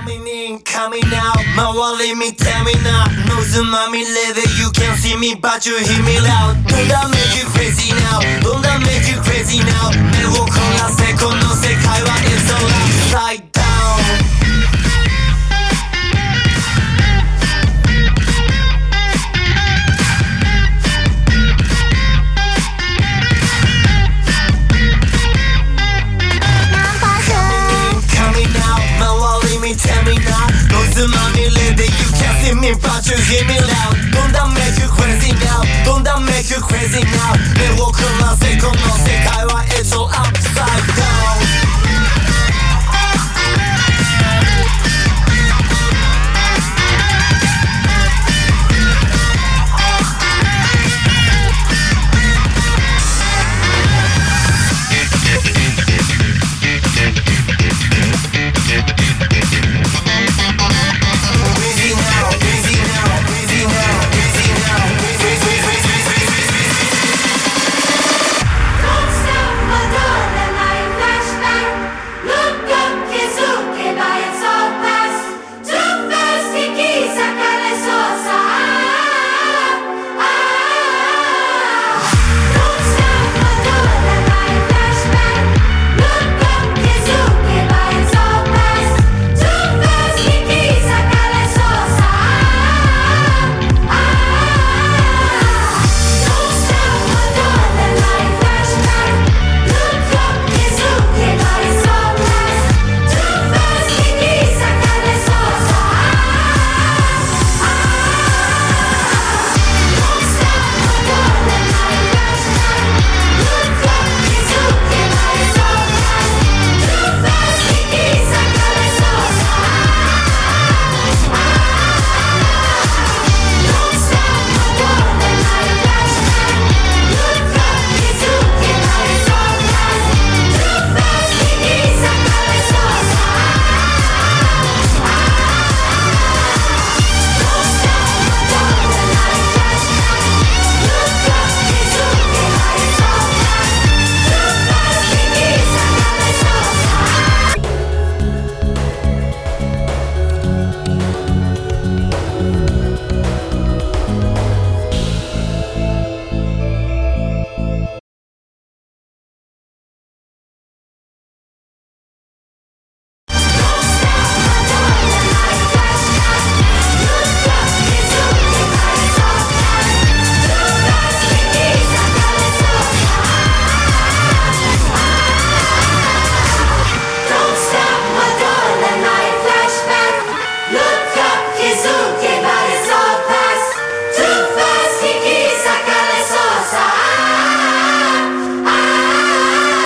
Coming in, coming out 周り見てみなノイズまみれで You can see me but you hear me loud Don't that make you crazy now Don't that make you crazy now 目を凝らせこの世界は It's all upside down Tell me now, noiseまみれで You can't see me but you hear me loud Don't that make you crazy now Don't that make you crazy now 目を凝らせこの世界は It's all upside down Look up, 気づけば